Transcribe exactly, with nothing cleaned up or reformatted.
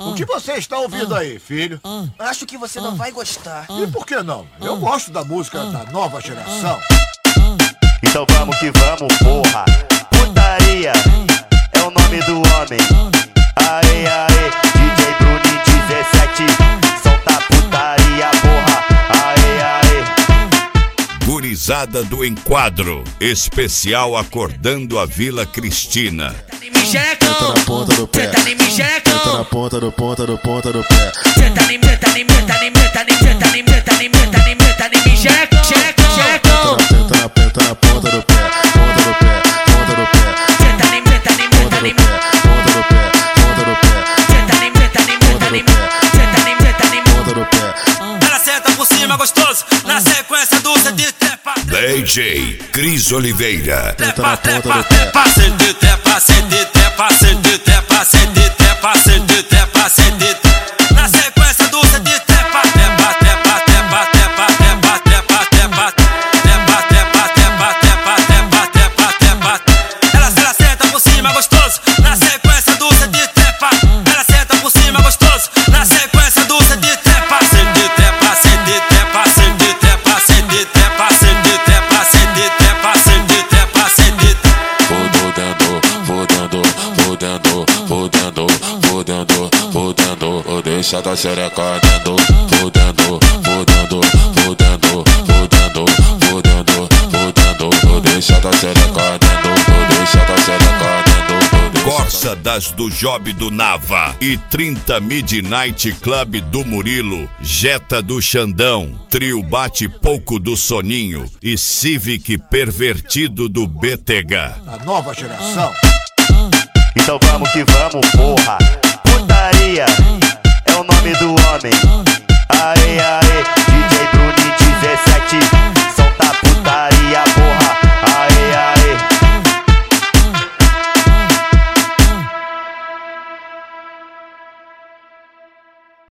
O que você está ouvindo aí, filho? Acho que você não vai gostar. E por que não? Eu gosto da música da nova geração. Então vamos que vamos, porra. Putaria é o nome do homem. Aê, aê, D J Bruninho dezessete. Solta a putaria, porra. Aê, aê. Gurizada do Enquadro, especial acordando a Vila Cristina. Senta na ponta do pé, senta na ponta do ponta do ponta do pé. Senta em meta, em meta, em meta, em meta, em meta, em meta, em meta, em checa, checa, checa. Senta na ponta na ponta do pé, ponta do pé, ponta do pé. Senta em meta, em meta, em meta, ponta do pé, ponta do pé. senta em meta, em meta, em meta, senta em meta, em ponta do pé. Ela senta por cima gostoso, na sequência do de trepa. D J Cris Oliveira. Trepa, trepa, trepa, sente trepa, sente trepa, sente trepa, sente trepa, sente trepa, sente trepa. Na sequência do de trepa, trepa, trepa, trepa, trepa, trepa, trepa, trepa, trepa, trepa, trepa, trepa, trepa, trepa, trepa. Ela ela senta por cima gostoso, na sequência do de trepa. Ela senta por cima gostoso, na sequência do de trepa, sente trepa, sente trepa, sente trepa, sente trepa, sente trepa, sente trepa, sente trepa, sente trepa. Fudendo, fudendo, fudendo, fudendo, fudendo, fudendo, deixa da xereca dentro. Fudendo, fudendo, fudendo, fudendo, fudendo, fudendo, deixa da xereca dentro, deixa da xereca dentro. Corsa das do Job do Nava e trinta Midnight Club do Murilo, Jetta do Xandão, Trio Bate Pouco do Soninho e Civic Pervertido do B T G. A nova geração. Então vamos que vamos, porra. Putaria é o nome do homem.